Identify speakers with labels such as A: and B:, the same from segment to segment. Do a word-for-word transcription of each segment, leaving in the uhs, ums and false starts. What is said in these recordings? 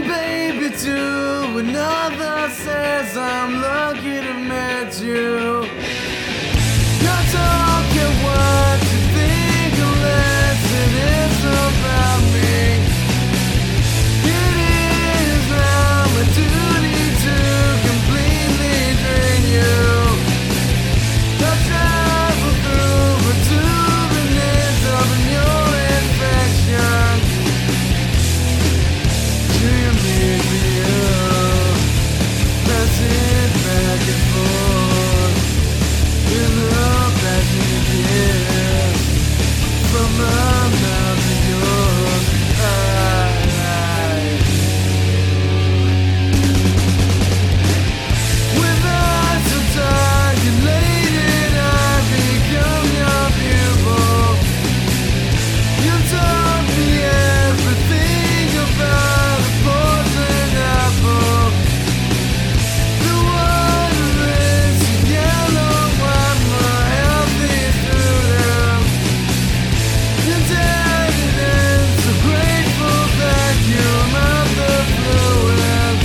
A: baby, too. Another says I'm lucky to meet you. Not talking what you think unless it is about me. It is now my duty to completely drain you. I'll travel through a turbulence of your infection. Do you need me up? Passing back and forth in the passion kiss from my mouth to yours. I, with eyes so calculated, I become your pupil. You taught me everything about a poison apple. The water is yellow, while my health is through them. Indebted and so grateful that you're out the fluid.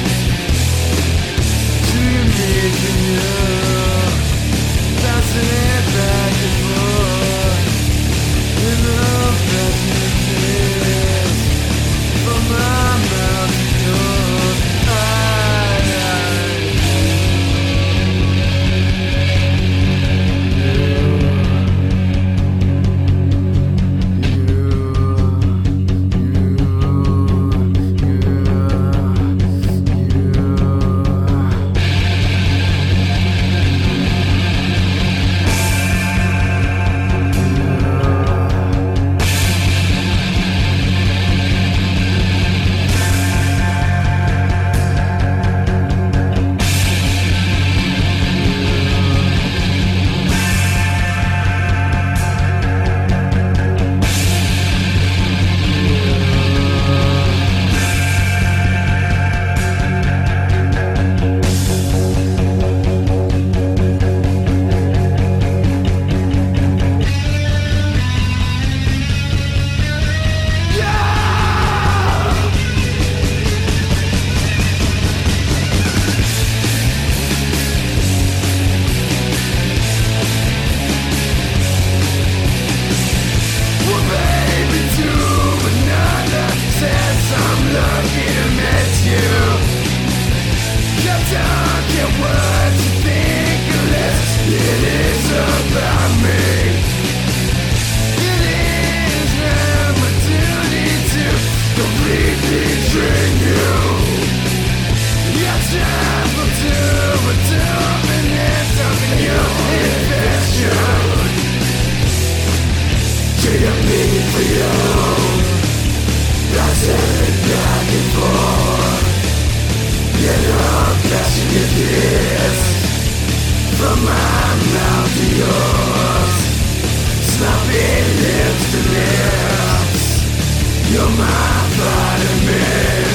A: Do you need me up? Passing it back and forth in the passionate kiss from my mouth to yours. I, well, baby, too, another says I'm lucky to meet you. You don't get what you think unless it is about me. It is now my duty to completely drain you. You travel to a dominance of your infection. Do you mean for you? I said it back and forth. You know, passionate kiss from my mouth to yours. Sloppy lips to lips. You're my vitamin.